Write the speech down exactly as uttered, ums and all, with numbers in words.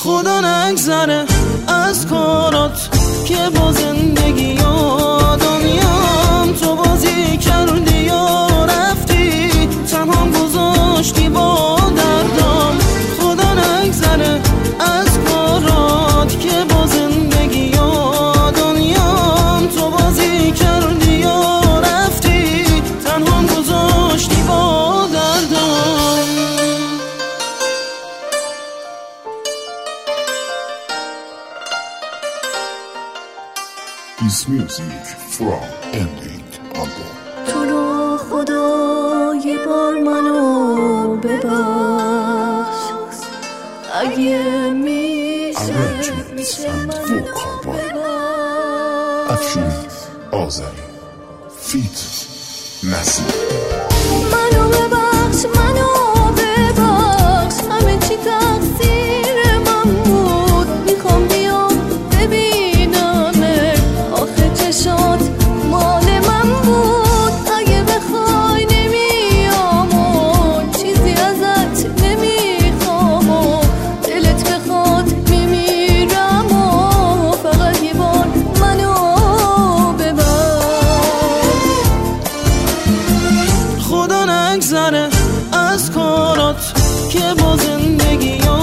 خدا نگذره از کارات که با زندگی یا دنیام تو بازی کردی یا رفتی تنها گذاشتی با دردام. خدا نگذره از کارات که با زندگی یا دنیام تو بازی کردی یا رفتی تنها گذاشتی با دردام. This music from Ending album. تو رو خدا یه بار منو ببخش اگه میشه میشه منو افشین آذری فیت نسیم. منو ببخش منو ببخش همه چی تقصیر من بود. میخوام بیام ببینمه آخه چشات مال من بود. اگه بخوای نمیام و چیزی ازت نمیخوام و دلت بخواد میمیرم و فقط یه بار منو ببخش. خدا نگذره از کارات که با زندگی